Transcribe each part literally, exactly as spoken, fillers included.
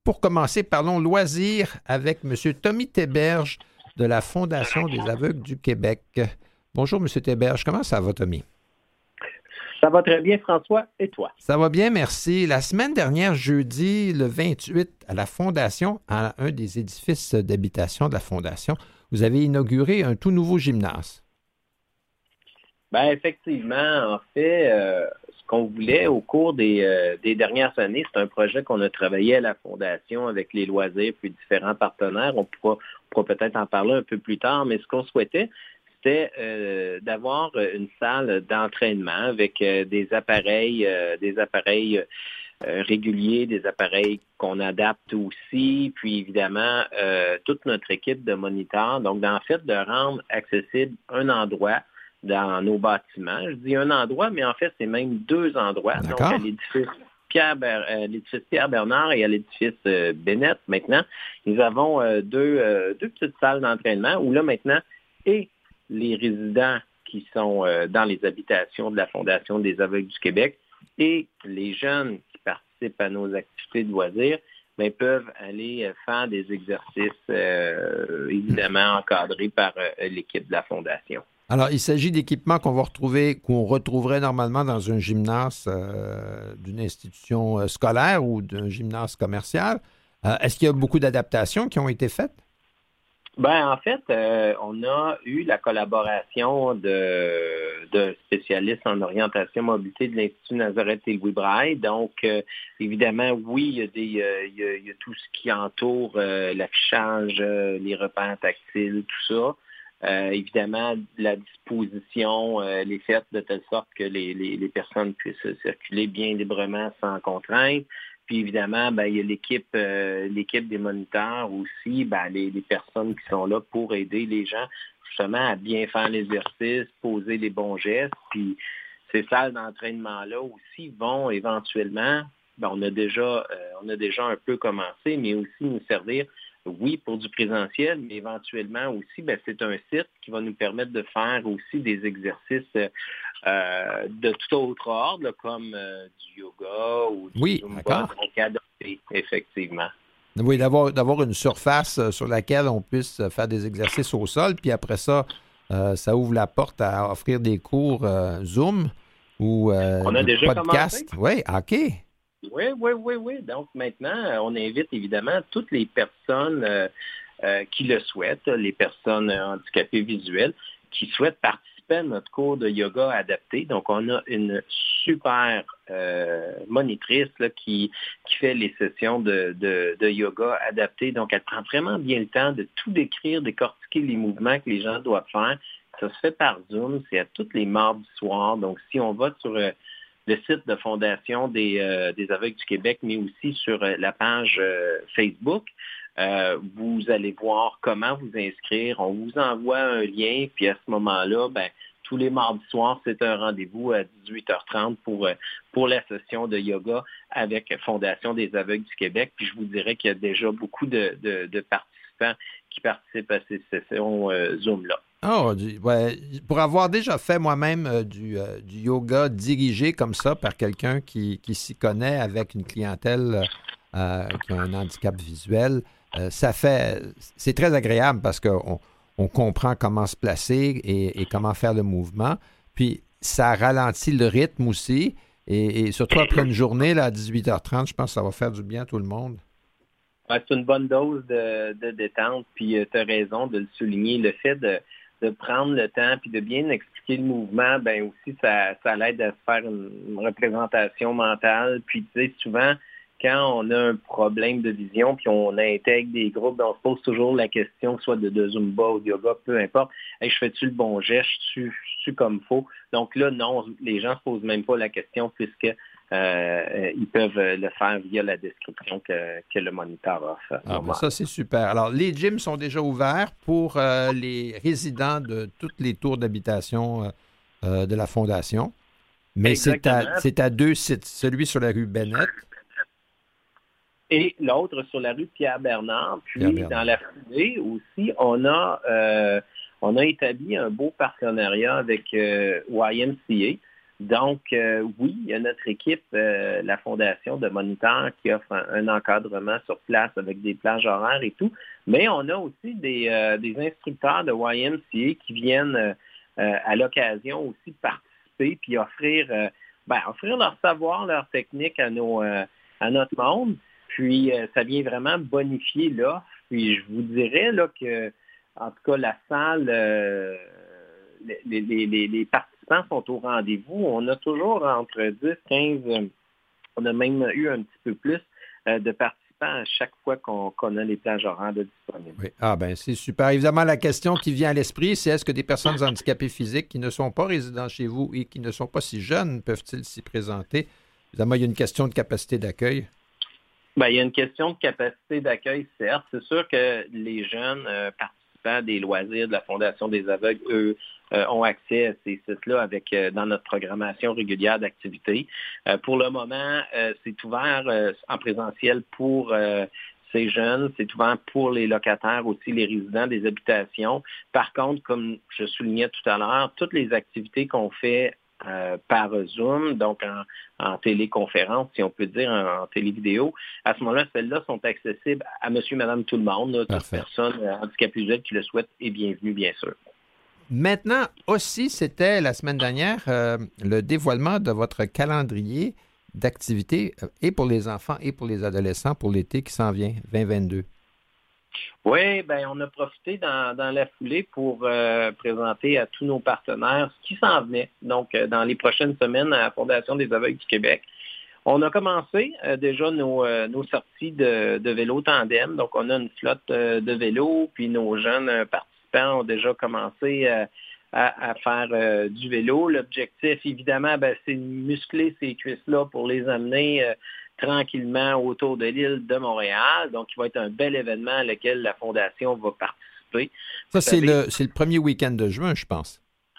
pour commencer, parlons loisirs avec M. Tommy Théberge de la Fondation des aveugles du Québec. Bonjour, M. Théberge. Comment ça va, Tommy? Ça va très bien, François. Et toi? Ça va bien, merci. La semaine dernière, jeudi, le vingt-huit, à la Fondation, à un des édifices d'habitation de la Fondation, vous avez inauguré un tout nouveau gymnase. Bien, effectivement, en fait, euh, ce qu'on voulait au cours des, euh, des dernières années, c'est un projet qu'on a travaillé à la Fondation avec les loisirs puis différents partenaires. On pourra, on pourra peut-être en parler un peu plus tard, mais ce qu'on souhaitait, c'était euh, d'avoir une salle d'entraînement avec euh, des appareils, euh, des appareils euh, réguliers, des appareils qu'on adapte aussi, puis évidemment, euh, toute notre équipe de moniteurs. Donc, en fait, de rendre accessible un endroit dans nos bâtiments. Je dis un endroit, mais en fait, c'est même deux endroits. D'accord. Donc, à l'édifice Pierre, euh, l'édifice Pierre Bernard et à l'édifice euh, Bennett, maintenant, nous avons euh, deux, euh, deux petites salles d'entraînement où là, maintenant, et les résidents qui sont euh, dans les habitations de la Fondation des aveugles du Québec et les jeunes qui participent à nos activités de loisirs, bien, peuvent aller euh, faire des exercices euh, évidemment encadrés par euh, l'équipe de la Fondation. Alors, il s'agit d'équipements qu'on va retrouver, qu'on retrouverait normalement dans un gymnase euh, d'une institution euh, scolaire ou d'un gymnase commercial. Euh, est-ce qu'il y a beaucoup d'adaptations qui ont été faites? Ben, en fait, euh, on a eu la collaboration de, de spécialistes en orientation mobilité de l'Institut Nazareth et Louis Braille. Donc, euh, évidemment, oui, il y a des, euh, il y a, il y a tout ce qui entoure euh, l'affichage, euh, les repères tactiles, tout ça. Euh, évidemment, la disposition, euh, les faite de telle sorte que les, les, les personnes puissent circuler bien librement sans contrainte. Puis évidemment, ben, il y a l'équipe, euh, l'équipe des moniteurs aussi, ben, les, les personnes qui sont là pour aider les gens justement à bien faire l'exercice, poser les bons gestes. Puis ces salles d'entraînement-là aussi vont éventuellement, ben, on a déjà, euh, on a déjà un peu commencé, mais aussi nous servir, oui, pour du présentiel, mais éventuellement aussi, ben, c'est un site qui va nous permettre de faire aussi des exercices euh, de tout autre ordre, là, comme euh, du yoga ou du Oui, Zumba, d'accord. donc adapté, effectivement. Oui, d'avoir, d'avoir une surface euh, sur laquelle on puisse euh, faire des exercices au sol, puis après ça, euh, ça ouvre la porte à offrir des cours euh, Zoom ou euh, On a des déjà podcasts. commencé. Oui, OK. Oui, oui, oui, oui. Donc maintenant, on invite évidemment toutes les personnes euh, euh, qui le souhaitent, les personnes handicapées visuelles, qui souhaitent participer à notre cours de yoga adapté. Donc, on a une super euh, monitrice là, qui, qui fait les sessions de, de, de yoga adapté. Donc, elle prend vraiment bien le temps de tout décrire, décortiquer les mouvements que les gens doivent faire. Ça se fait par Zoom, c'est à tous les mardis soirs. Donc, si on va sur euh, le site de Fondation des, euh, des aveugles du Québec, mais aussi sur euh, la page euh, Facebook, Euh, vous allez voir comment vous inscrire. On vous envoie un lien, puis à ce moment-là, ben, tous les mardis soirs, c'est un rendez-vous à dix-huit heures trente pour, pour la session de yoga avec Fondation des aveugles du Québec. Puis je vous dirais qu'il y a déjà beaucoup de, de, de participants qui participent à ces sessions euh, Zoom-là. Oh, du- ouais, pour avoir déjà fait moi-même euh, du, euh, du yoga dirigé comme ça par quelqu'un qui, qui s'y connaît avec une clientèle euh, qui a un handicap visuel, euh, ça fait, c'est très agréable parce qu'on on comprend comment se placer et, et comment faire le mouvement. Puis ça ralentit le rythme aussi. Et, et surtout après une journée là, à dix-huit heures trente, je pense que ça va faire du bien à tout le monde. Ouais, c'est une bonne dose de, de détente, puis tu as raison de le souligner. Le fait de, de prendre le temps puis de bien expliquer le mouvement, ben aussi, ça, ça l'aide à se faire une, une représentation mentale. Puis, tu sais, souvent, quand on a un problème de vision puis on intègre des groupes, ben, on se pose toujours la question, soit de, de Zumba ou de yoga, peu importe. Hey, je fais-tu le bon geste? Je suis comme faux? Donc là, non, les gens ne se posent même pas la question puisque Euh, ils peuvent le faire via la description que, que le moniteur offre. Ah, ben ça, c'est super. Alors, les gyms sont déjà ouverts pour euh, les résidents de toutes les tours d'habitation euh, euh, de la Fondation. Mais c'est à, Exactement. c'est à deux sites, celui sur la rue Bennett. Et l'autre sur la rue Pierre-Bernard. Puis, Pierre-Bernard. dans la foulée aussi, on a, euh, on a établi un beau partenariat avec euh, Y M C A. Donc, euh, oui, il y a notre équipe, euh, la Fondation de moniteurs, qui offre un, un encadrement sur place avec des plages horaires et tout. Mais on a aussi des, euh, des instructeurs de Y M C A qui viennent euh, euh, à l'occasion aussi participer puis offrir, euh, ben, offrir leur savoir, leur technique à, nos, euh, à notre monde. Puis, euh, ça vient vraiment bonifier l'offre. Puis, je vous dirais là, que, en tout cas, la salle, euh, les, les, les, les participants sont au rendez-vous. On a toujours entre dix, quinze, euh, on a même eu un petit peu plus euh, de participants à chaque fois qu'on, qu'on a les plages horaires de disponibles. Oui. Ah ben c'est super. Évidemment, la question qui vient à l'esprit, c'est est-ce que des personnes handicapées physiques qui ne sont pas résidents chez vous et qui ne sont pas si jeunes peuvent-ils s'y présenter? Évidemment, il y a une question de capacité d'accueil. Bien, il y a une question de capacité d'accueil, certes. C'est sûr que les jeunes euh, participants des loisirs de la Fondation des aveugles, eux, euh, ont accès à ces sites-là avec euh, dans notre programmation régulière d'activités. Euh, pour le moment, euh, c'est ouvert euh, en présentiel pour euh, ces jeunes. C'est ouvert pour les locataires aussi, les résidents des habitations. Par contre, comme je soulignais tout à l'heure, toutes les activités qu'on fait Euh, par Zoom, donc en, en téléconférence, si on peut dire, en, en télévidéo. À ce moment-là, celles-là sont accessibles à monsieur, madame, tout le monde. Là, toute personne euh, handicapée visuelle qui le souhaite est bienvenue, bien sûr. Maintenant, aussi, c'était la semaine dernière euh, le dévoilement de votre calendrier d'activités euh, et pour les enfants et pour les adolescents pour l'été qui s'en vient, vingt vingt-deux. Oui, bien, on a profité dans, dans la foulée pour euh, présenter à tous nos partenaires ce qui s'en venait. Donc, euh, dans les prochaines semaines à la Fondation des aveugles du Québec. On a commencé euh, déjà nos, euh, nos sorties de, de vélo tandem. Donc, on a une flotte euh, de vélos, puis nos jeunes euh, participants ont déjà commencé euh, à, à faire euh, du vélo. L'objectif, évidemment, ben, c'est de muscler ces cuisses-là pour les amener euh, tranquillement autour de l'île de Montréal. Donc, il va être un bel événement à lequel la Fondation va participer. Ça, c'est le, c'est le premier week-end de juin, je pense.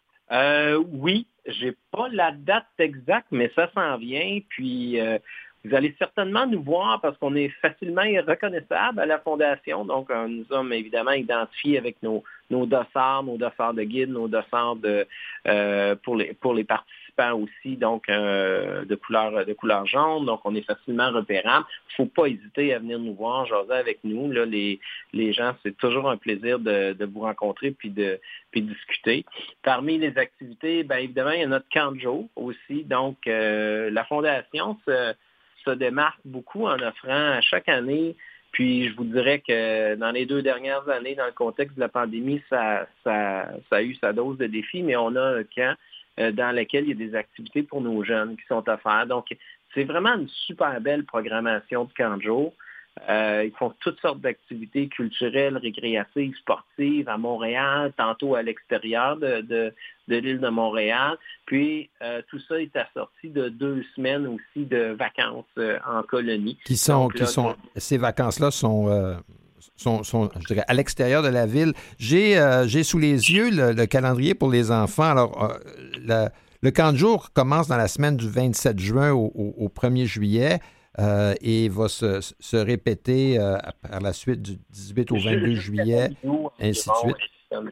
Euh, oui, j'ai pas la date exacte, mais ça s'en vient. Puis, euh, vous allez certainement nous voir parce qu'on est facilement reconnaissable à la Fondation. Donc, euh, nous sommes évidemment identifiés avec nos, nos dossards, nos dossards de guide, nos dossards de, euh, pour, les, pour les participants aussi, donc euh, de couleur de couleur jaune. Donc, on est facilement repérable. Il ne faut pas hésiter à venir nous voir, jaser avec nous. Là, les, les gens, c'est toujours un plaisir de, de vous rencontrer puis de, puis de discuter. Parmi les activités, bien évidemment, il y a notre camp de jour aussi. Donc, euh, la Fondation se, se démarque beaucoup en offrant à chaque année. Puis, je vous dirais que dans les deux dernières années, dans le contexte de la pandémie, ça, ça, ça a eu sa dose de défis, mais on a un camp dans lequel il y a des activités pour nos jeunes qui sont offertes. Donc, c'est vraiment une super belle programmation de camp de jour. Euh, ils font toutes sortes d'activités culturelles, récréatives, sportives à Montréal, tantôt à l'extérieur de, de, de l'île de Montréal. Puis, euh, tout ça est assorti de deux semaines aussi de vacances euh, en colonie. Qui sont, Donc, là, qui sont, ces vacances-là sont... Euh... Sont, sont, je dirais, à l'extérieur de la ville. J'ai, euh, j'ai sous les yeux le, le calendrier pour les enfants. Alors, euh, la, le camp de jour commence dans la semaine du vingt-sept juin au, au, au premier juillet euh, et va se, se répéter euh, par la suite du dix-huit au vingt-deux juillet, ainsi de suite.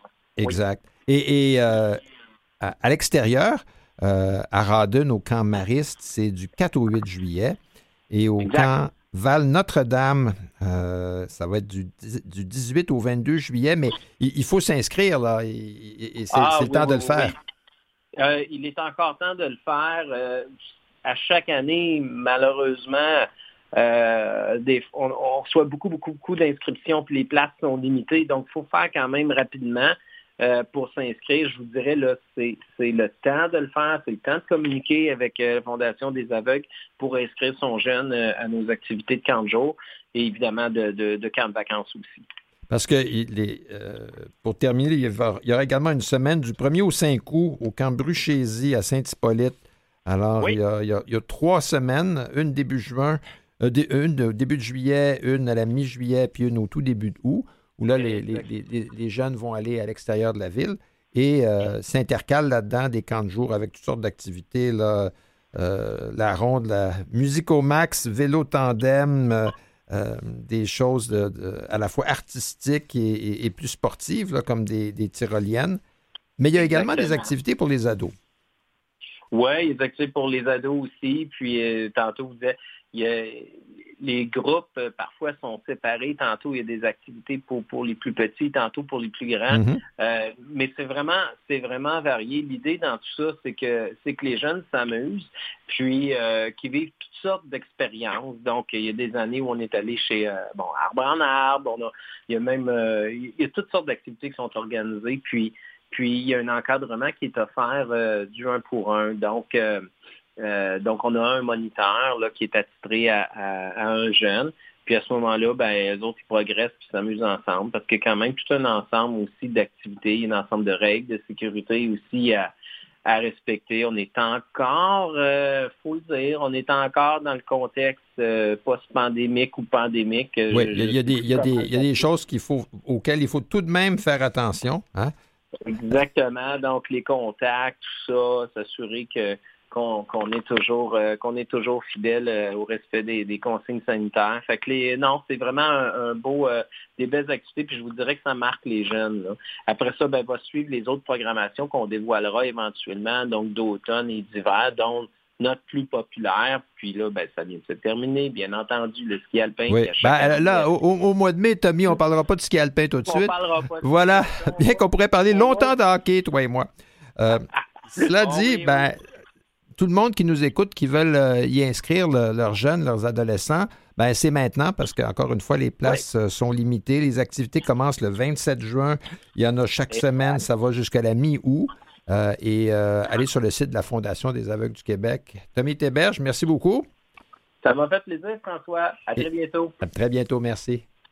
Exact. Et, et euh, à, à l'extérieur, euh, à Rawdon, au camp Mariste, c'est du quatre au huit juillet. Et au exact. Camp Val-Notre-Dame, euh, ça va être du, du dix-huit au vingt-deux juillet, mais il, il faut s'inscrire, là, et, et c'est, ah, c'est le oui, temps de oui, le faire. Oui. Euh, il est encore temps de le faire. Euh, à chaque année, malheureusement, euh, des, on, on reçoit beaucoup, beaucoup, beaucoup d'inscriptions, puis les places sont limitées, donc il faut faire quand même rapidement. Euh, pour s'inscrire, je vous dirais, là, c'est, c'est le temps de le faire, c'est le temps de communiquer avec euh, la Fondation des aveugles pour inscrire son jeune euh, à nos activités de camp de jour et évidemment de, de, de camp de vacances aussi. Parce que, il est, euh, pour terminer, il y, aura, il y aura également une semaine du premier au cinq août au camp Bruchésie à Saint-Hippolyte. Alors, oui. il, y a, il, y a, il y a trois semaines, une début juin, euh, une au début de juillet, une à la mi-juillet, puis une au tout début d'août, où là, les, les, les, les jeunes vont aller à l'extérieur de la ville et euh, s'intercalent là-dedans des camps de jour avec toutes sortes d'activités, là, euh, la ronde, la musique au max, vélo tandem, euh, euh, des choses de, de, à la fois artistiques et, et, et plus sportives, là, comme des, des tyroliennes. Mais il y a également Exactement. Des activités pour les ados. Oui, il y a des activités pour les ados aussi. Puis, euh, tantôt, vous disiez, il y a, les groupes, euh, parfois, sont séparés. Tantôt, il y a des activités pour, pour les plus petits, tantôt pour les plus grands. Mm-hmm. Euh, mais c'est vraiment, c'est vraiment varié. L'idée dans tout ça, c'est que, c'est que les jeunes s'amusent, puis euh, qu'ils vivent toutes sortes d'expériences. Donc, il y a des années où on est allé chez, euh, bon, Arbre en Arbre. On a, il y a même, euh, il y a toutes sortes d'activités qui sont organisées. Puis, puis il y a un encadrement qui est offert euh, du un pour un. Donc, euh, Euh, donc, on a un moniteur là, qui est attitré à, à, à un jeune. Puis à ce moment-là, ben, les autres, ils progressent et s'amusent ensemble parce qu'il y a quand même tout un ensemble aussi d'activités, un ensemble de règles de sécurité aussi à, à respecter. On est encore, il euh, faut le dire, on est encore dans le contexte euh, post-pandémique ou pandémique. Oui, il y, y, y, y, y a des choses qu'il faut, auxquelles il faut tout de même faire attention. Hein? Exactement. Donc, les contacts, tout ça, s'assurer que Qu'on, qu'on est toujours euh, qu'on est toujours fidèle euh, au respect des, des consignes sanitaires. Fait que les non, c'est vraiment un, un beau euh, des belles activités, puis je vous dirais que ça marque les jeunes. Là. Après ça, ben va suivre les autres programmations qu'on dévoilera éventuellement, donc d'automne et d'hiver, dont notre plus populaire. Puis là, ben ça vient de se terminer, bien entendu, le ski alpin. Oui. Ben, là, au, au mois de mai, Tommy, on ne parlera pas de ski alpin tout de on suite. Parlera pas de voilà, bien qu'on pourrait parler longtemps de hockey, toi et moi. Euh, cela dit, oh, oui, ben. Oui. Tout le monde qui nous écoute, qui veulent euh, y inscrire le, leurs jeunes, leurs adolescents, ben c'est maintenant parce qu'encore une fois, les places oui. euh, sont limitées. Les activités commencent le vingt-sept juin. Il y en a chaque et semaine. Ça va jusqu'à la mi-août. Euh, et euh, allez sur le site de la Fondation des aveugles du Québec. Tommy Théberge, merci beaucoup. Ça m'a fait plaisir, François. À très bientôt. À très bientôt. Merci.